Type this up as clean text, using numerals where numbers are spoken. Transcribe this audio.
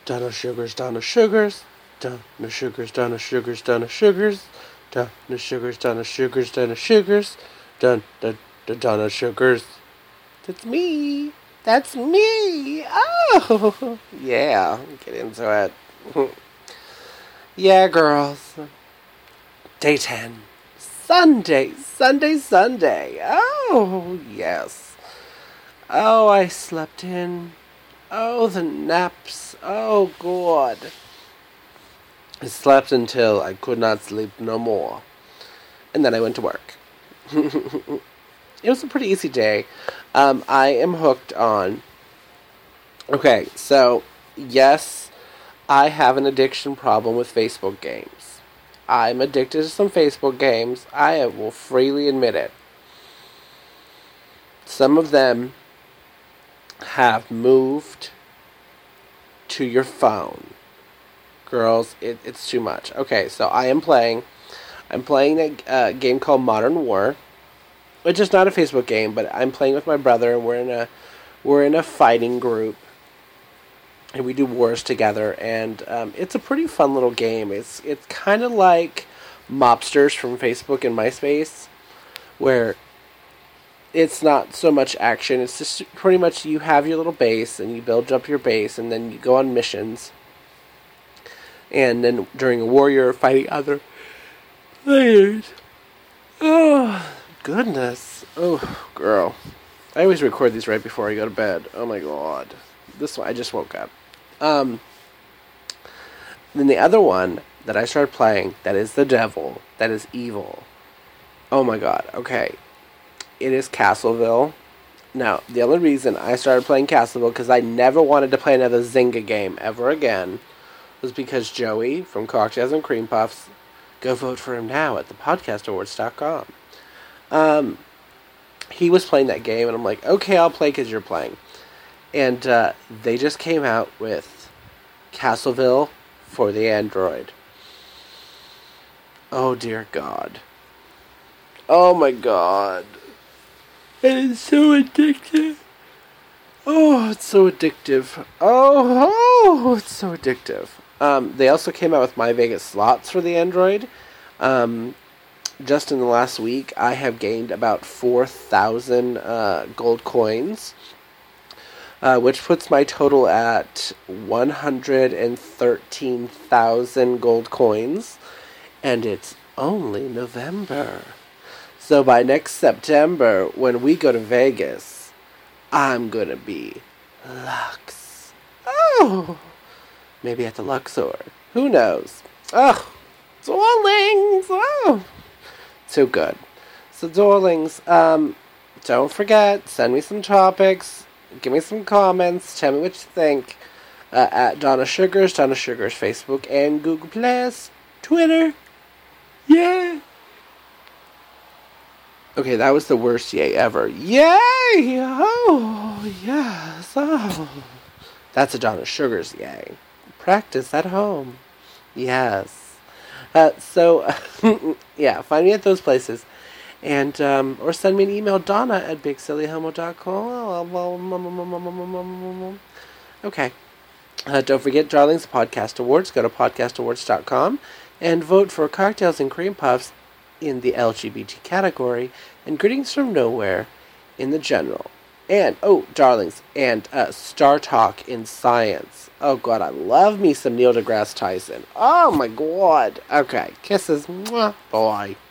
Donna Sugars, Donna Sugars, Donna Sugars, Donna Sugars, Donna Sugars, Donna Sugars, Donna Sugars, Donna Sugars, Donna Sugars. That's me. That's me. Oh, yeah. Get into it. Yeah, girls. Day 10. Sunday. Oh, yes. Oh, I slept in. Oh, the naps. Oh, God. I slept until I could not sleep no more. And then I went to work. It was a pretty easy day. I am hooked on... Okay, so, yes, I have an addiction problem with Facebook games. I'm addicted to some Facebook games. I will freely admit it. Some of them have moved to your phone. Girls, it's too much. Okay, so I'm playing a game called Modern War, which is not a Facebook game, but I'm playing with my brother, and we're in a fighting group, and we do wars together, and it's a pretty fun little game. It's kind of like mobsters from Facebook and MySpace, where it's not so much action. It's just pretty much you have your little base, and you build up your base, and then you go on missions. And then during a war, you're fighting other players. Oh, goodness. Oh, girl. I always record these right before I go to bed. Oh, my God. This one, I just woke up. Then the other one that I started playing, that is the devil, that is evil. Oh, my God. Okay. It is Castleville. Now, the only reason I started playing Castleville, because I never wanted to play another Zynga game ever again, was because Joey from Cocktails and Cream Puffs, go vote for him now at thepodcastawards.com. He was playing that game, and I'm like, okay, I'll play because you're playing. And they just came out with Castleville for the Android. Oh, dear God. Oh, my God. It is so addictive. Oh, it's so addictive. Oh, it's so addictive. They also came out with My Vegas Slots for the Android. Just in the last week, I have gained about 4,000 gold coins, which puts my total at 113,000 gold coins, and it's only November. So by next September, when we go to Vegas, I'm gonna be Lux. Oh! Maybe at the Luxor. Who knows? Oh! Darlings! Oh! Too good. So, darlings, don't forget, send me some topics, give me some comments, tell me what you think, at Donna Sugars Facebook, and Google Plus, Twitter. Yeah! Okay, that was the worst yay ever. Yay! Oh, yes. Oh. That's a Donna Sugars yay. Practice at home. Yes. So, yeah, find me at those places. And, or send me an email, donna@bigsillyhomo.com. Okay. Don't forget, darlings, Podcast Awards. Go to podcastawards.com and vote for Cocktails and Cream Puffs in the LGBT category, and Greetings from Nowhere in the general. And, oh, darlings, and Star Talk in Science. Oh, God, I love me some Neil deGrasse Tyson. Oh, my God. Okay, kisses. Mwah. Bye.